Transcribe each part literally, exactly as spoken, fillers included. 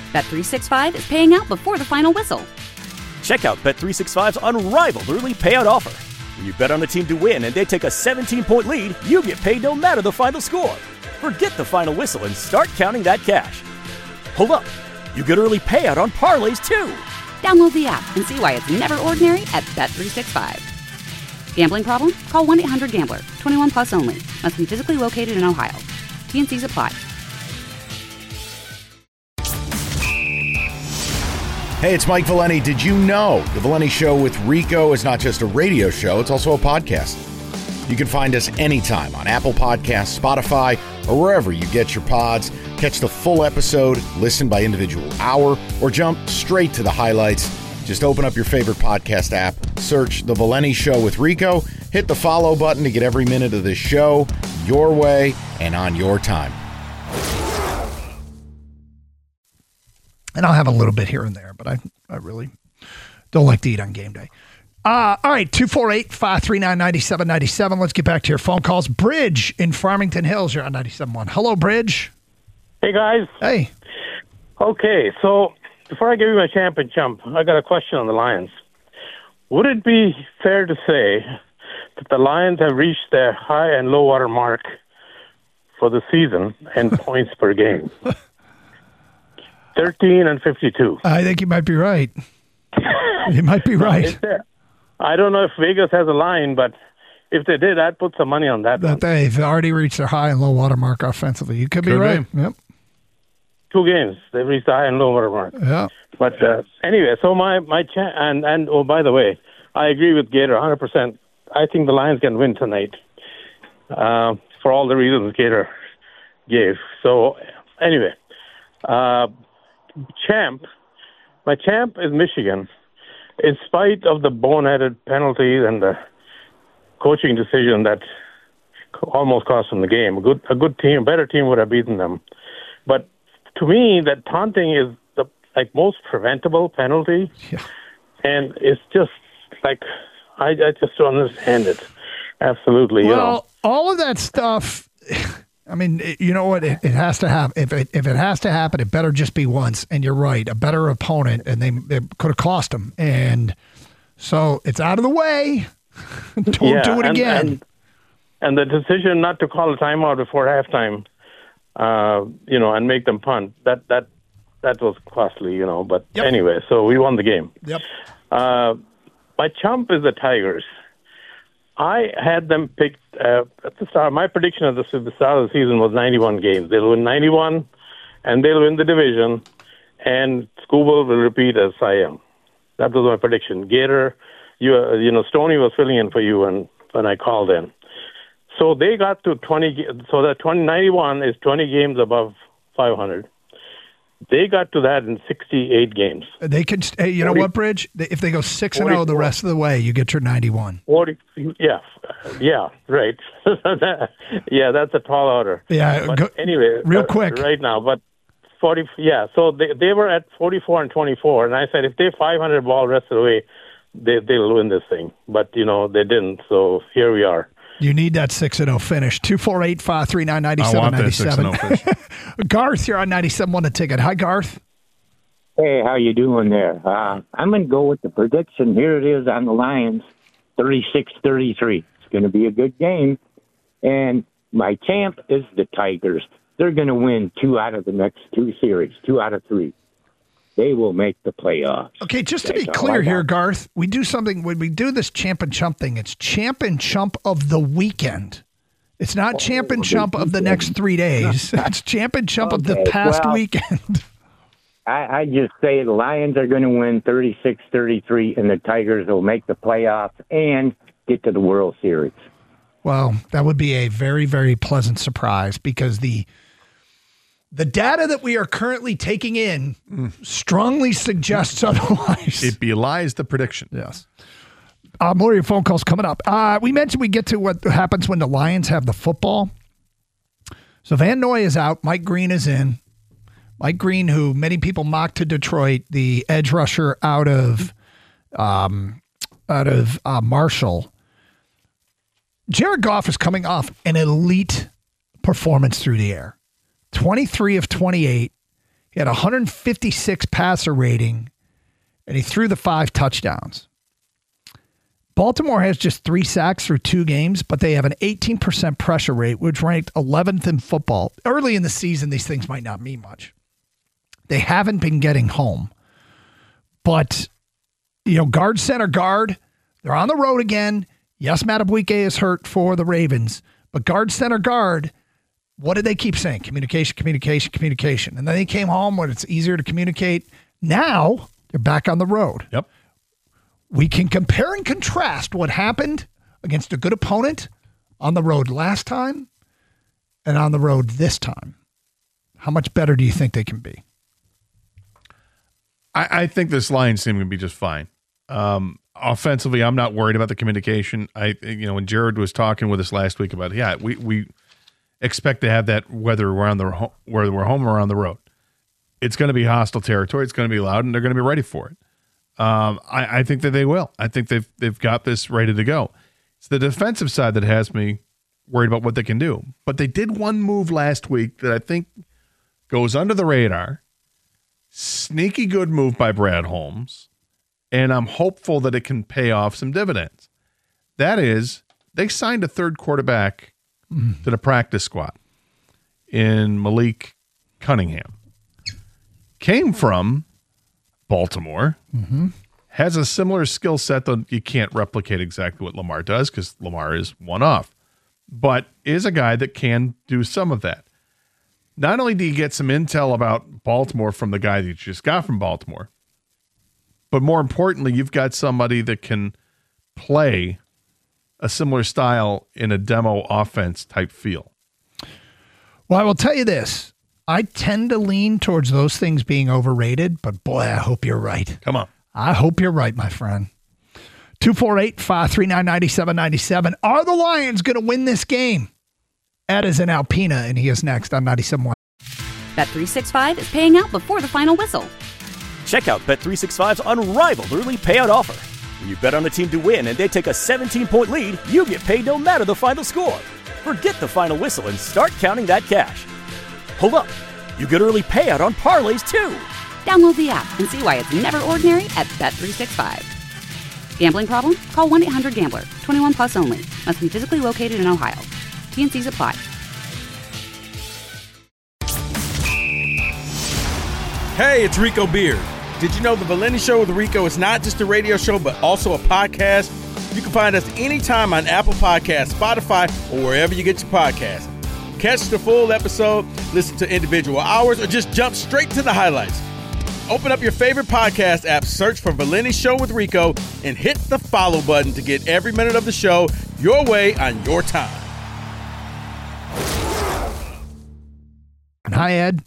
Bet three sixty-five is paying out before the final whistle. Check out Bet three sixty-five's unrivaled early payout offer. When you bet on a team to win and they take a seventeen-point lead, you get paid no matter the final score. Forget the final whistle and start counting that cash. Hold up. You get early payout on parlays, too. Download the app and see why it's never ordinary at Bet three sixty-five. Gambling problem? Call one eight hundred gambler. twenty-one plus only. Must be physically located in Ohio. T and C's apply. Hey, it's Mike Valeni. Did you know The Valeni Show with Rico is not just a radio show, it's also a podcast. You can find us anytime on Apple Podcasts, Spotify, or wherever you get your pods. Catch the full episode, listen by individual hour, or jump straight to the highlights. Just open up your favorite podcast app, search The Valeni Show with Rico, hit the follow button to get every minute of this show your way and on your time. And I'll have a little bit here and there, but I, I really don't like to eat on game day. Uh, all right, two four eight, five three nine, nine seven nine seven. Let's get back to your phone calls. Bridge in Farmington Hills, you're on ninety-seven point one. Hello, Bridge. Hey, guys. Hey. Okay, so before I give you my champion jump, I got a question on the Lions. Would it be fair to say that the Lions have reached their high and low water mark for the season and points per game? thirteen and fifty-two. I think you might be right. You might be right. I don't know if Vegas has a line, but if they did, I'd put some money on that. That they've already reached their high and low water mark offensively. You could be could right. Be. Yep. Two games, they've reached the high and low water mark. Yeah. But uh, anyway, so my my cha- and and oh, by the way, I agree with Gator one hundred percent. I think the Lions can win tonight uh, for all the reasons Gator gave. So anyway, uh, champ, my champ is Michigan. In spite of the boneheaded penalties and the coaching decision that almost cost them the game, a good a good team, a better team would have beaten them. But to me, that taunting is the like most preventable penalty, yeah. And it's just like I, I just don't understand it. Absolutely, well, you know. all of that stuff. I mean, it, you know what? It, it has to happen. If it if it has to happen, it better just be once. And you're right, a better opponent, and they, they could have cost them. And so it's out of the way. Don't yeah, do it and, again. And, and the decision not to call a timeout before halftime, uh, you know, and make them punt, that that that was costly, you know. But yep. Anyway, so we won the game. Yep. Uh, my chump is the Tigers. I had them picked uh, at the start. My prediction at the, the start of the season was ninety-one games. They'll win ninety-one, and they'll win the division, and Scooble will repeat as Cy Young. That was my prediction. Gator, you uh, you know, Stoney was filling in for you when, when I called in. So they got to twenty. So that twenty ninety-one is twenty games above five hundred. They got to that in sixty-eight games. They can, hey, you know what, Bridge? If they go six and zero the rest of the way, you get your ninety-one. Forty, yeah, yeah, right. Yeah, that's a tall order. Yeah, but go, anyway, real uh, quick, right now. But forty, yeah. So they they were at forty-four and twenty-four, and I said if they five hundred ball rest of the way, they they'll win this thing. But you know they didn't. So here we are. You need that six and zero finish. Two four eight five three nine ninety seven ninety seven. Garth, you're on ninety-seven one the ticket. Hi, Garth. Hey, how you doing there? Uh, I'm going to go with the prediction. Here it is on the Lions, thirty-six thirty-three. It's going to be a good game. And my champ is the Tigers. They're going to win two out of the next two series, two out of three. They will make the playoffs. Okay, just to That's be clear all I here, got. Garth, we do something, when we do this champ and chump thing, it's champ and chump of the weekend. It's not Oh, champ and the chump of the weekend. next three days. It's champ and chump of the Okay, past well, weekend. I, I just say the Lions are going to win thirty-six thirty-three, and the Tigers will make the playoffs and get to the World Series. Well, that would be a very, very pleasant surprise because the the data that we are currently taking in mm. strongly suggests otherwise. It belies the prediction. Yes. Uh, more of your phone calls coming up. Uh, we mentioned we get to what happens when the Lions have the football. So Van Noy is out. Mike Green is in. Mike Green, who many people mocked to Detroit, the edge rusher out of um, out of uh, Marshall. Jared Goff is coming off an elite performance through the air. twenty-three of twenty-eight. He had one hundred fifty-six passer rating, and he threw the five touchdowns. Baltimore has just three sacks through two games, but they have an eighteen percent pressure rate, which ranked eleventh in football. Early in the season, these things might not mean much. They haven't been getting home. But, you know, guard, center, guard, they're on the road again. Yes, Madubuike is hurt for the Ravens, but guard, center, guard, what did they keep saying? Communication, communication, communication. And then they came home when it's easier to communicate. Now they're back on the road. Yep. We can compare and contrast what happened against a good opponent on the road last time and on the road this time. How much better do you think they can be? I, I think this Lions team can be just fine. Um, offensively, I'm not worried about the communication. I, you know, when Jared was talking with us last week about, yeah, we we expect to have that whether we're on the whether we're home or on the road. It's going to be hostile territory. It's going to be loud, and they're going to be ready for it. Um, I, I think that they will. I think they've they've got this ready to go. It's the defensive side that has me worried about what they can do. But they did one move last week that I think goes under the radar. Sneaky good move by Brad Holmes, and I'm hopeful that it can pay off some dividends. That is, they signed a third quarterback mm. to the practice squad in Malik Cunningham. Came from Baltimore, mm-hmm. has a similar skill set, though you can't replicate exactly what Lamar does because Lamar is one off, but is a guy that can do some of that. Not only do you get some intel about Baltimore from the guy that you just got from Baltimore, but more importantly, you've got somebody that can play a similar style in a demo offense type feel. Well, I will tell you this. I tend to lean towards those things being overrated, but boy, I hope you're right. Come on. I hope you're right, my friend. two four eight, five three nine, nine seven nine seven. Are the Lions going to win this game? Ed is in Alpena, and he is next on ninety-seven point one. Bet three sixty-five is paying out before the final whistle. Check out Bet three sixty-five's unrivaled early payout offer. When you bet on a team to win and they take a seventeen-point lead, you get paid no matter the final score. Forget the final whistle and start counting that cash. Hold up. You get early payout on parlays, too. Download the app and see why it's never ordinary at Bet three sixty-five. Gambling problem? Call one eight hundred gambler. twenty-one plus only. Must be physically located in Ohio. T N Cs apply. Hey, it's Rico Beard. Did you know the Valenti Show with Rico is not just a radio show, but also a podcast? You can find us anytime on Apple Podcasts, Spotify, or wherever you get your podcasts. Catch the full episode, listen to individual hours, or just jump straight to the highlights. Open up your favorite podcast app, search for Valenti Show with Rico, and hit the follow button to get every minute of the show your way on your time. Hi, Ed.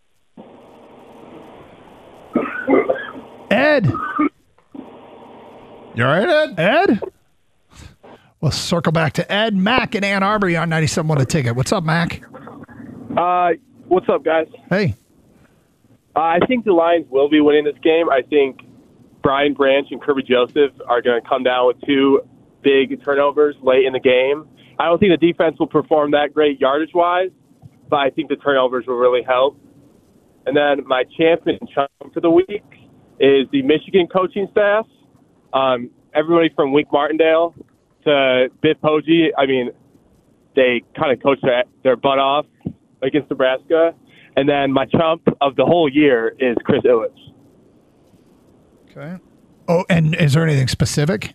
Ed. You all right, Ed? Ed? We'll circle back to Ed. Mac in Ann Arbor on ninety-seven point one The Ticket. What's up, Mac? Uh, what's up, guys? Hey. Uh, I think the Lions will be winning this game. I think Brian Branch and Kirby Joseph are going to come down with two big turnovers late in the game. I don't think the defense will perform that great yardage-wise, but I think the turnovers will really help. And then my champion chump for the week is the Michigan coaching staff. Um, everybody from Wink Martindale to Biff Poggi, I mean, they kind of coached their, their butt off against Nebraska. And then my chump of the whole year is Chris Ilitch. Okay. Oh, and is there anything specific?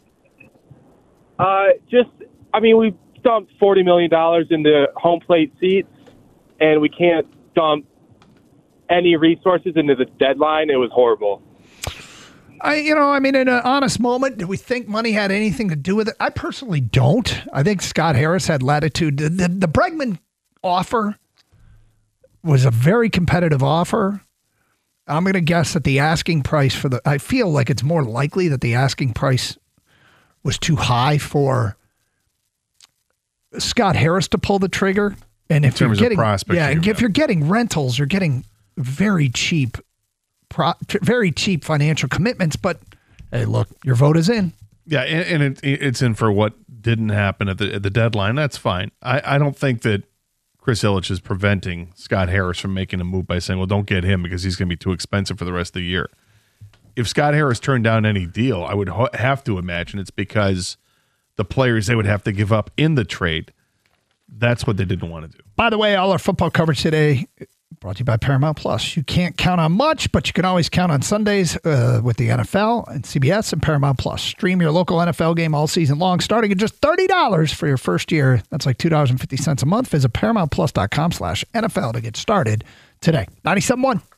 Uh, just, I mean, we dumped forty million dollars into home plate seats, and we can't dump any resources into the deadline. It was horrible. I, you know, I mean, in an honest moment, do we think money had anything to do with it? I personally don't. I think Scott Harris had latitude. The, the, the Bregman offer was a very competitive offer. I'm going to guess that the asking price for the, I feel like it's more likely that the asking price was too high for Scott Harris to pull the trigger. And if you're getting, yeah, and if you're getting rentals, you're getting very cheap, pro, very cheap financial commitments. But hey, look, your vote is in. Yeah, and, and it, it's in for what didn't happen at the at the deadline. That's fine. I, I don't think that Chris Ilitch is preventing Scott Harris from making a move by saying, well, don't get him because he's going to be too expensive for the rest of the year. If Scott Harris turned down any deal, I would ho- have to imagine it's because the players they would have to give up in the trade, that's what they didn't want to do. By the way, all our football coverage today brought to you by Paramount Plus. You can't count on much, but you can always count on Sundays uh, with the N F L and C B S and Paramount Plus. Stream your local N F L game all season long, starting at just thirty dollars for your first year. That's like two dollars and fifty cents a month. Visit ParamountPlus.com slash NFL to get started today. ninety-seven point one.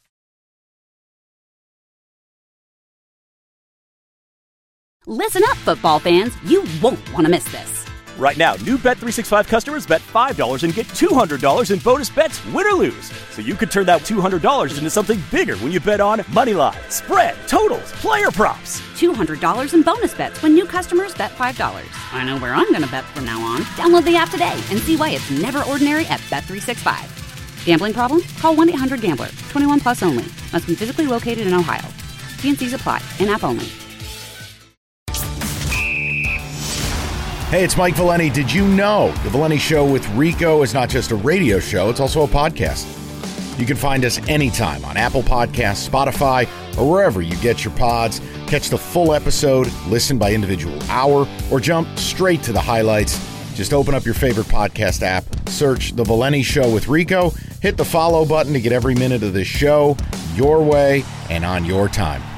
Listen up, football fans. You won't want to miss this. Right now, new Bet three sixty-five customers bet five dollars and get two hundred dollars in bonus bets, win or lose. So you could turn that two hundred dollars into something bigger when you bet on money line, spread, totals, player props. two hundred dollars in bonus bets when new customers bet five dollars. I know where I'm going to bet from now on. Download the app today and see why it's never ordinary at Bet three sixty-five. Gambling problem? Call one eight hundred gambler. twenty-one plus only. Must be physically located in Ohio. T N Cs apply. In-app only. Hey, it's Mike Valeni. Did you know The Valeni Show with Rico is not just a radio show, it's also a podcast. You can find us anytime on Apple Podcasts, Spotify, or wherever you get your pods. Catch the full episode, listen by individual hour, or jump straight to the highlights. Just open up your favorite podcast app, search The Valeni Show with Rico, hit the follow button to get every minute of this show your way and on your time.